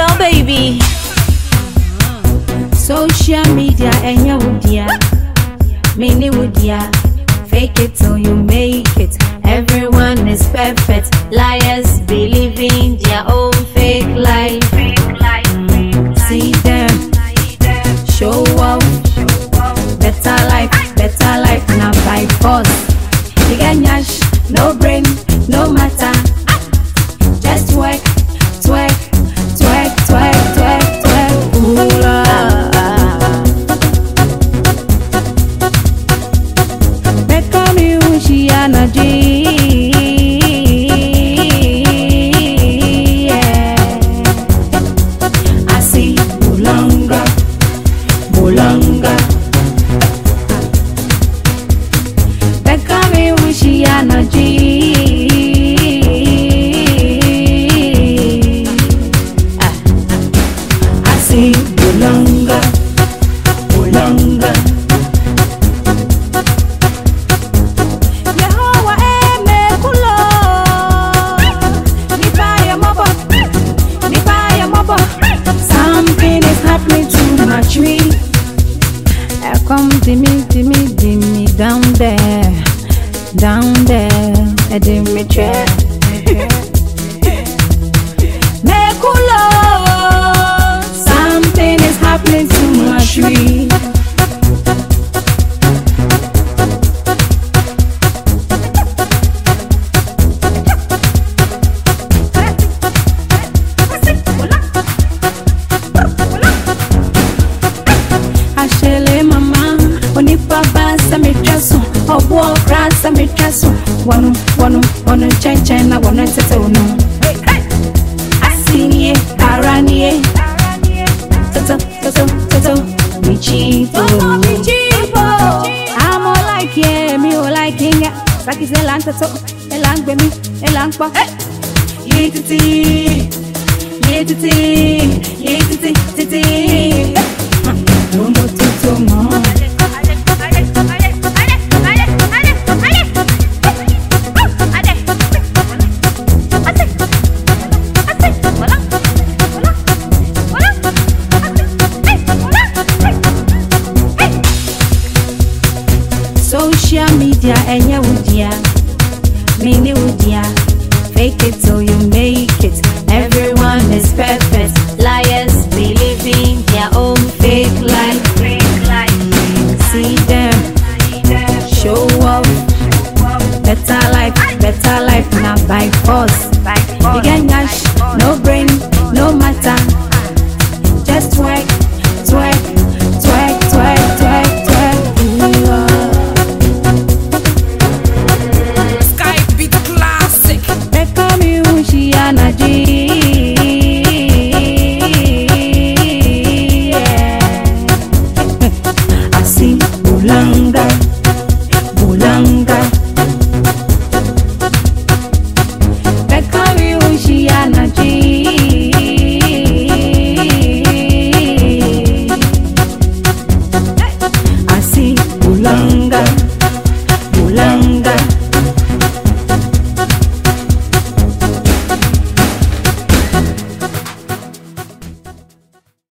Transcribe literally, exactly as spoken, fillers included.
girl, baby. Social media and your woodya, mini woodya. Fake it till you make it. Everyone is perfect. Liars believing their own fake life. See them show off. Better life, better life now by force. You get nyash, no brain, no matter. Just twerk, twerk, twerk, twerk, twerk, twerk. Ooh la. Become you, she energy. I see Bulanga, Bulanga. Become you, she energy. Bulanga, Bulanga. Yehovah eme kulo, nipaya mobo, nipaya mobo. Something is happening to my tree. I come to me, to me, to me down there, down there. I didn't me try. Happening to my tree. Ashele mama, onipa basa mitraso, obo krasa mitraso. Wanu wanu wanu chen chen na wanu tete onu. Asinie aranie. Toto, toto, toto, Michito. I'm all like yeah, me all like yeah. Saki se lang toto, elang be me, elang pa. Ye titi, ye titi, ye titi, titi. No more toto mo. Social media and your woodya, mini woodya. Fake it till you make it. Everyone is perfect.